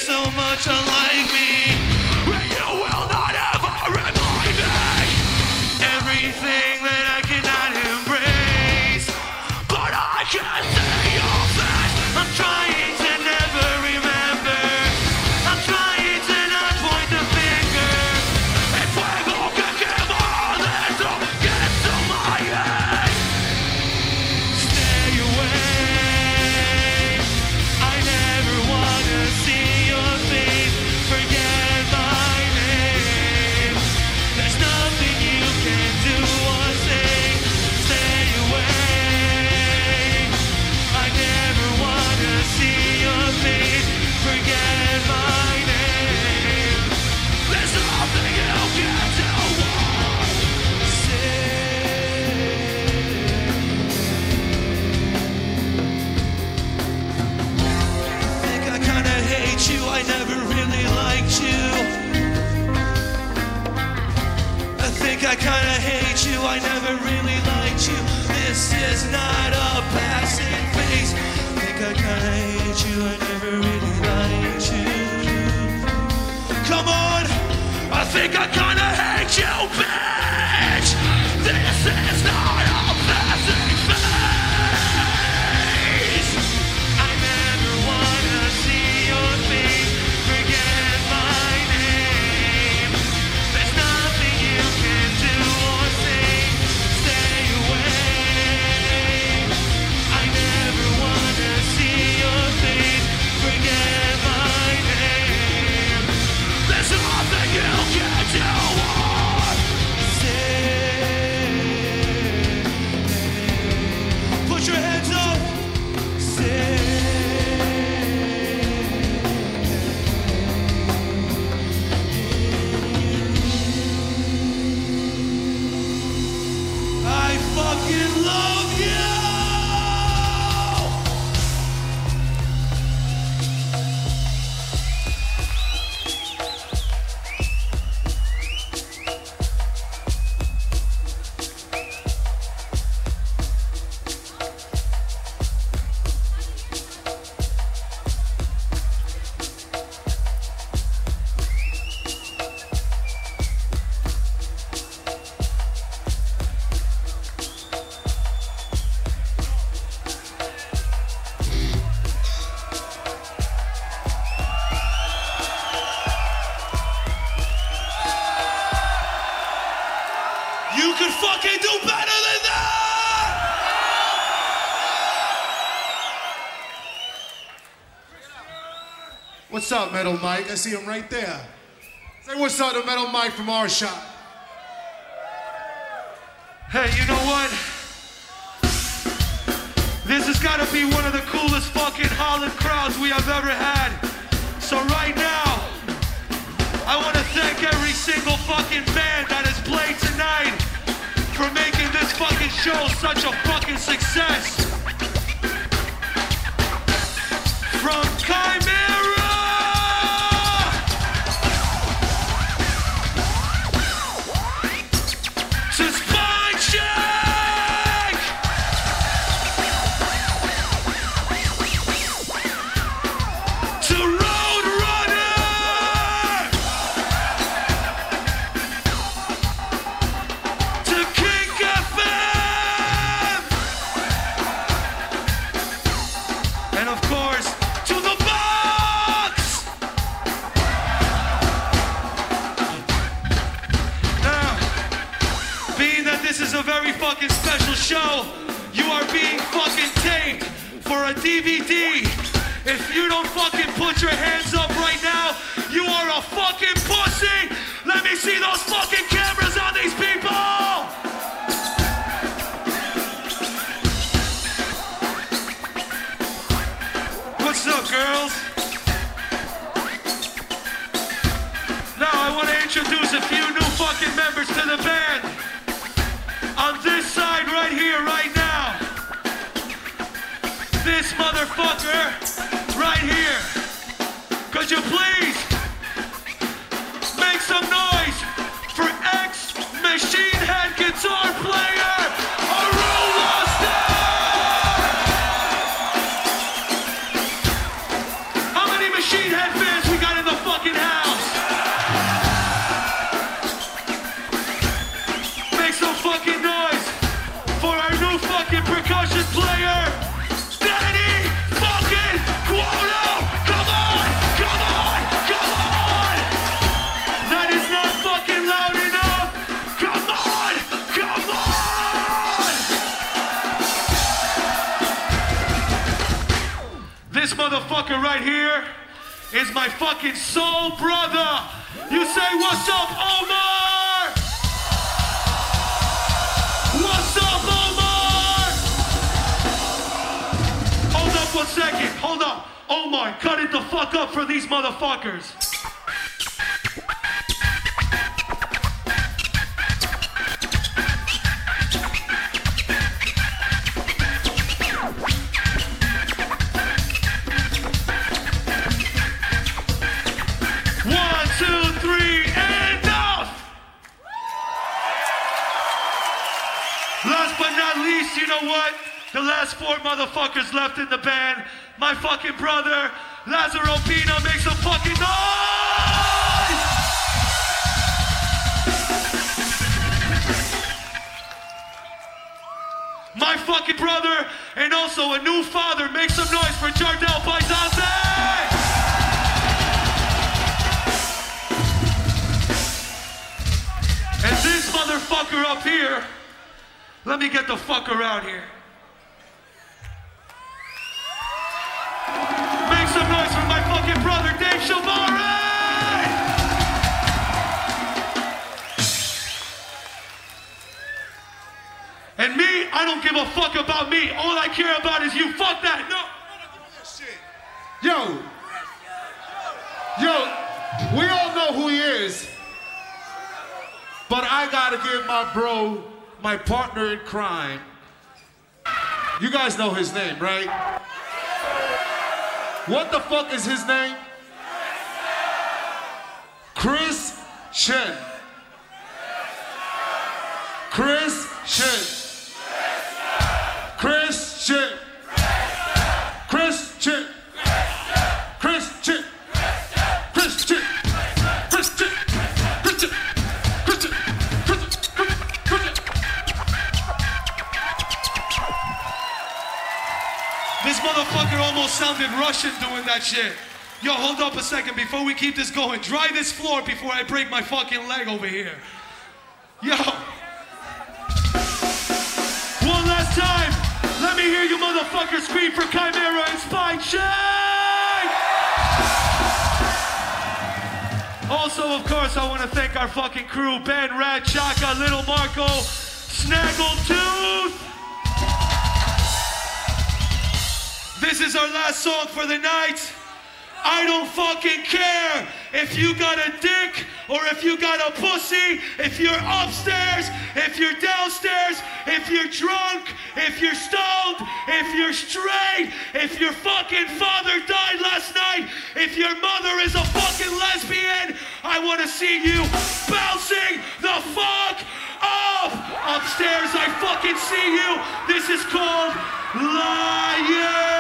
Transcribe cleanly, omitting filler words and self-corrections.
so much unlike me. You will not ever remind me everything that I cannot embrace, but I can see your face. I'm trying to never remember. I'm trying to not point the finger. If fuego can give all this, get to my head. Stay away. I never wanna see your face. Forget my name. There's nothing you can do or say. Stay away. I never wanna see your face. Forget my name. There's nothing you can do or say. I think I kinda hate you. I never really liked you. I think I kinda hate you. I never really liked you. This is not a passing phase. I think I kinda hate you. I never really liked you. Come on! I think I kinda hate you, bitch! This is not a passing phase! I never wanna see your face. Forget my name. There's nothing you can do or say. Stay away. I never wanna see your face. Forget my name. There's nothing you can do or say. Put your hands up. Say. I fucking love you! You could fucking do better than that! What's up, Metal Mike? I see him right there. Say what's up to Metal Mike from our shop. Hey, you know what? This has got to be one of the coolest fucking Holland crowds we have ever had. So right now, I want to thank every single fucking band that has played tonight for making this fucking show such a fucking success. From Chimera to Spine Check to Roadrunner to King FM and of course to the Box. Now, being that this is a very fucking special show, you are being fucking taped for a DVD. If you don't fucking put your hands up right now, you are a fucking pussy. Let me see those fucking cameras on these people. What's up, girls? Now I want to introduce a few new fucking members to the band. On this side right here, right now. This motherfucker right here. Could you please make some noise for ex-Machine Head guitar player, Arula Star! How many Machine Head fans we fucking percussion player, Danny fucking Cuono. Come on, come on, come on. That is not fucking loud enough. Come on, come on. This motherfucker right here is my fucking soul brother. You say, what's up, Omar? What's up, Omar? Hold up 1 second, hold up. Omar, cut it the fuck up for these motherfuckers. Last but not least, you know what? The last 4 motherfuckers left in the band. My fucking brother, Lazaro Pina, make some fucking noise! My fucking brother, and also a new father, make some noise for Jardel Paisante! And this motherfucker up here, let me get the fuck around here. Make some noise for my fucking brother, Dave Shabari! And me, I don't give a fuck about me. All I care about is you. Fuck that. No. Yo, we all know who he is. But I gotta give my bro, my partner in crime. You guys know his name, right? What the fuck is his name? Chris Chen. Chris Chen. Chris Chen. Chris Chen. Chris Chen. Chris Chen. Chris Chen. Chris Chen. This motherfucker almost sounded Russian doing that shit. Yo, hold up a second before we keep this going. Dry this floor before I break my fucking leg over here. Yo. One last time. Let me hear you motherfuckers scream for Chimera and Spine Check! Also, of course, I want to thank our fucking crew. Ben, Rat, Chaka, Little Marco, Snaggletooth. This is our last song for the night. I don't fucking care if you got a dick or if you got a pussy, if you're upstairs, if you're downstairs, if you're drunk, if you're stoned, if you're straight, if your fucking father died last night, if your mother is a fucking lesbian, I want to see you bouncing the fuck up. Upstairs, I fucking see you. This is called Lion.